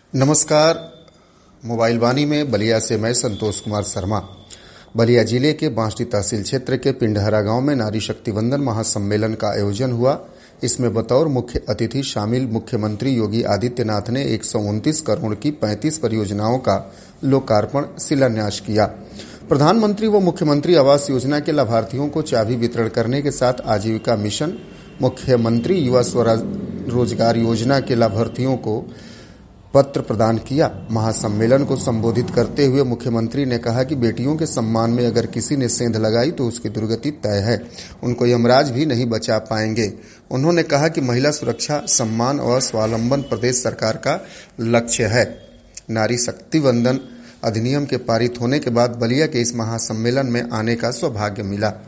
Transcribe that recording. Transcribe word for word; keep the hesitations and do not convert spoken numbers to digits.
नमस्कार। मोबाइल वाणी में बलिया से मैं संतोष कुमार शर्मा। बलिया जिले के बांसडी तहसील क्षेत्र के पिंडहरा गांव में नारी शक्ति वंदन महासम्मेलन का आयोजन हुआ। इसमें बतौर मुख्य अतिथि शामिल मुख्यमंत्री योगी आदित्यनाथ ने एक सौ उनतीस करोड़ की पैंतीस परियोजनाओं का लोकार्पण शिलान्यास किया। प्रधानमंत्री व मुख्यमंत्री आवास योजना के लाभार्थियों को चाबी वितरण करने के साथ आजीविका मिशन, मुख्यमंत्री युवा स्वरोजगार योजना के लाभार्थियों को पत्र प्रदान किया। महासम्मेलन को संबोधित करते हुए मुख्यमंत्री ने कहा कि बेटियों के सम्मान में अगर किसी ने सेंध लगाई तो उसकी दुर्गति तय है, उनको यमराज भी नहीं बचा पाएंगे। उन्होंने कहा कि महिला सुरक्षा, सम्मान और स्वावलंबन प्रदेश सरकार का लक्ष्य है। नारी शक्ति वंदन अधिनियम के पारित होने के बाद बलिया के इस महासम्मेलन में आने का सौभाग्य मिला।